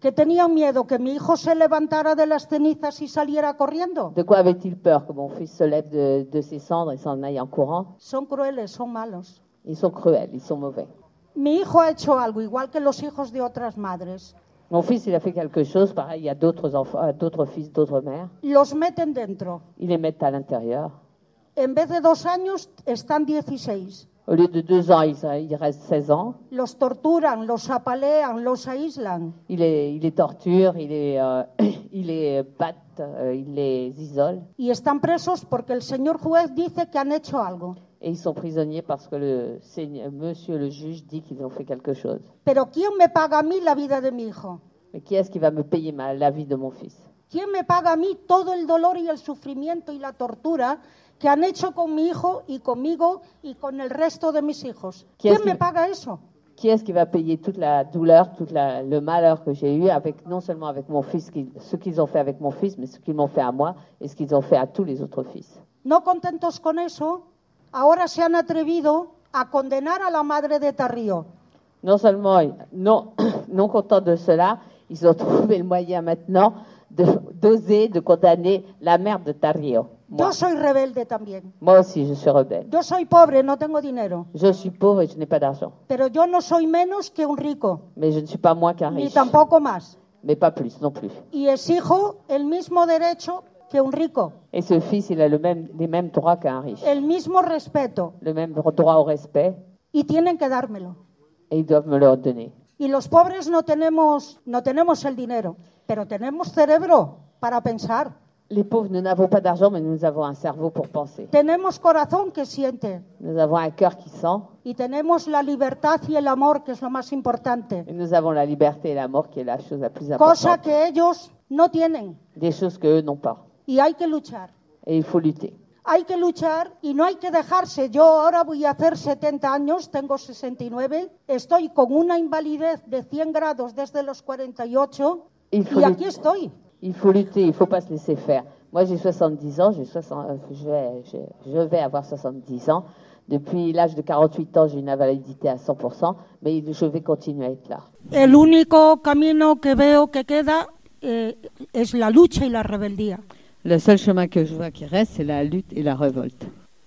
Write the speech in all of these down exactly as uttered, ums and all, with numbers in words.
¿Que tenían miedo que mi hijo se levantara de las cenizas y saliera corriendo? De quoi avait-il peur? Que mon fils se lève de, de ses cendres et s'en aille en courant? Son crueles, son malos. Ils sont cruels, ils sont mauvais. Mi hijo ha hecho algo, igual que los hijos de otras madres. Mon fils, il a fait quelque chose, pareil, il y a d'autres enfants, d'autres fils, d'autres mères. Los meten dentro. Ils les mettent à l'intérieur. En vez de dos años, están dieciséis. Au lieu de deux ans, il, il reste seize ans. Los torturan, los apalean, los aíslan. Il les, il les torture, il les, euh, il les batte, euh, il les isole. Y están presos porque el señor juez dice que han hecho algo. Et ils sont prisonniers parce que le seigneur, monsieur le juge dit qu'ils ont fait quelque chose. Pero ¿quién me paga a mí la vida de mi hijo? Mais qui est-ce qui va me payer ma, la vie de mon fils? ¿Quién me paga a mí todo el dolor y el sufrimiento y la tortura que han hecho con mi hijo y conmigo y con el resto de mis hijos? ¿Quién me paga eso? Qui est-ce qui va payer toute la douleur, tout la, le malheur que j'ai eu avec, non seulement avec mon fils, qui, ce qu'ils ont fait avec mon fils, mais ce qu'ils m'ont fait à moi et ce qu'ils ont fait à tous les autres fils? No contentos con eso, ahora se han atrevido a condenar a la madre de Tarrío. Non seulement, non, non contents de cela, ils ont trouvé le moyen maintenant de, d'oser, de condamner la mère de Tarrío. Yo soy rebelde también. Moi aussi, je suis rebelle. Yo soy pobre, no tengo dinero. Je suis pauvre et je n'ai pas d'argent. Pero yo no soy menos que un rico. Mais je ne suis pas moins qu'un Ni riche. tampoco más. Mais pas plus, non plus. Y exijo el mismo derecho que un rico. Et ce fils, il a le même, les mêmes droits qu'un riche. El mismo respeto. Le même droit au respect. Y tienen que dármelo. Et ils doivent me le donner. Y los pobres no tenemos, no tenemos el dinero, pero tenemos cerebro para pensar. Les pauvres, nous n'avons pas d'argent, mais nous avons un cerveau pour penser. Tenemos corazón que siente. Nous avons un cœur qui sent. Y tenemos la libertad y el amor, que es lo más importante. Et nous avons la liberté et la mort, qui est la chose la plus Cosa importante. que ellos no tienen. Des choses qu'eux n'ont pas. Y hay que luchar. Et il faut lutter. Hay que luchar y no hay que dejarse. Yo ahora voy a hacer setenta años, tengo sesenta y nueve, estoy con una invalidez de cien grados desde los cuarenta y ocho Il faut y aquí lutter. estoy. Il faut lutter, il ne faut pas se laisser faire. Moi, j'ai soixante-dix ans, j'ai soixante, euh, je, vais, je, je vais avoir soixante-dix ans. Depuis l'âge de quarante-huit ans, j'ai une invalidité à cent pour cent, mais je vais continuer à être là. El único camino que veo que queda eh, es la lucha y la rebeldía. Le seul chemin que je vois qui reste, c'est la lutte et la révolte.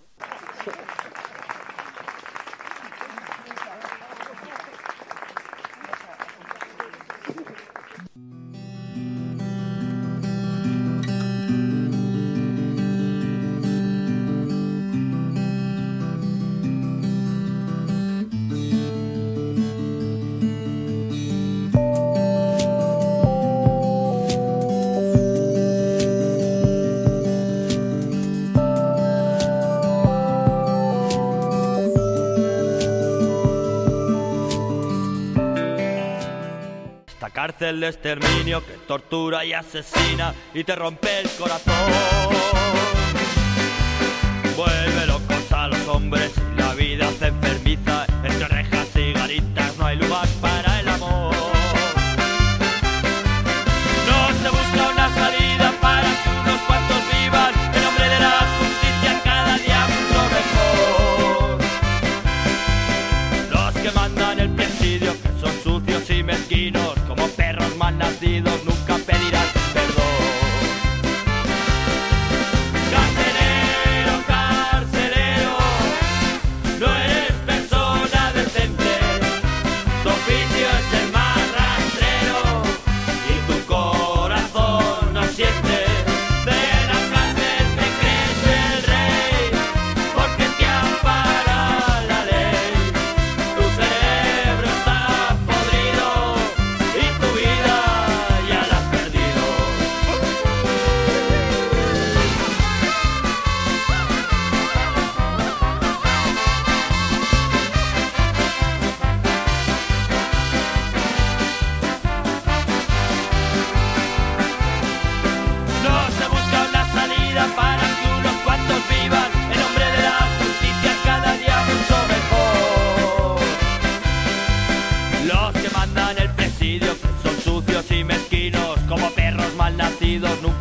Cárcel de exterminio que tortura y asesina y te rompe el corazón. Vuelve locos a los hombres y la vida se enfermiza. Entre rejas y garitas no hay lugar para el amor. No se busca una salida para que unos cuantos vivan en nombre de la justicia cada día mucho mejor. Los que mandan el presidio que son sucios y mezquinos como perros mal nacidos nunca pedirán perdón. Carcelero, carcelero, no eres persona decente. Tu oficio es el más rastrero y tu corazón no siente. De la cárcel te crees el rey porque te ampara la ley. Tu cerebro está podrido y tu vida ya la has perdido. No se busca una salida para que unos cuantos vivan en nombre de la justicia cada día mucho mejor. Los que mandan el presidio que son sucios y mezquinos como perros mal nacidos nunca